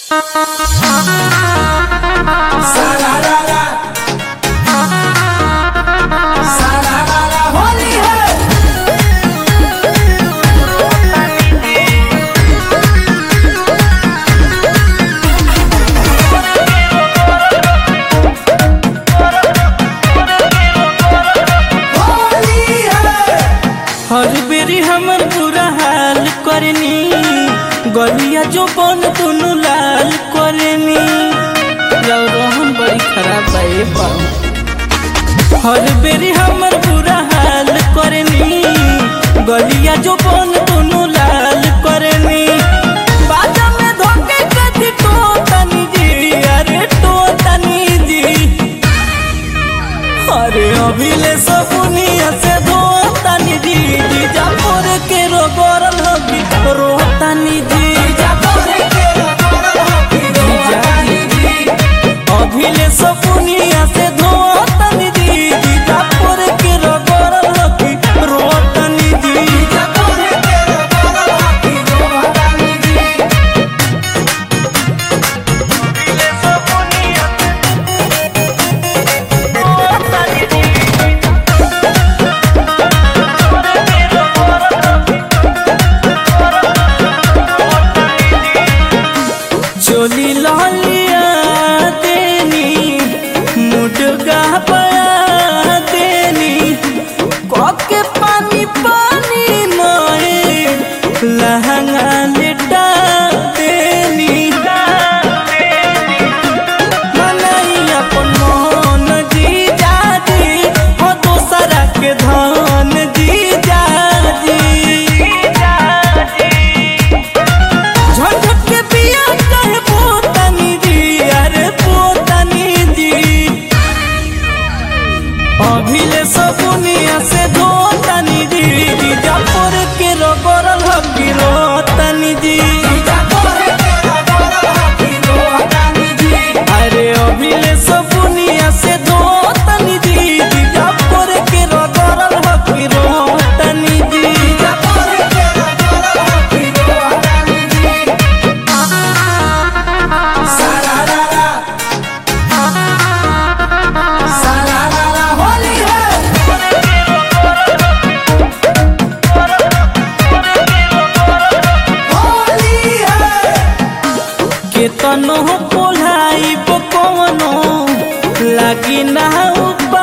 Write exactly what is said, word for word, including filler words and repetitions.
सारारा सारारा होली है। होली है। हर बेरी हमर बुरा हाल करनी गलिया जो बन दुनु लाल करनी रोहन बड़ी खराब है बाबू। हर बेरी हमर बुरा हाल करनी गलिया जो बन दुनु लाल करनी बाजा में धोके कथी तो तनी जी अरे तो तनी जी अरे अभिले सपुनिया से धो तनी जी जीजा पर के रो गोरल हबी रो तनी जी जीजा पर के रो गोरल हबी रो तनी जी अभिले सपुनिया से धो तनी जी जीजा पर के रो गोरल हबी रो तनी जी जीजा पर के रो गोरल हबी रो तनी जी अभिले सपुनिया चोली लालिया देनी मुडगा पया देनी कोके पानी पानी नए लहंगा लेटा देनी मनाई अपन मोहन जी जाजी हो दोसरा के धन जी जाजी झटझट के बिया कहे पोतनी जी अरे पोतनी जी अभिले सपुनिया से धोतनी जी जीजा पर के रो गोरल हबी रो तनी जी जीजा पर के रो गोरल हबी रो तनी जी अरे अभिले सपुनिया से धोतनी जी जीजा पर के रो गोरल हबी रो तनी जी जीजा पर के रो गोरल हबी रो तनी जी सारारा सारारा होली है। होली है। केतनो पोलाई पकवनो लागी ना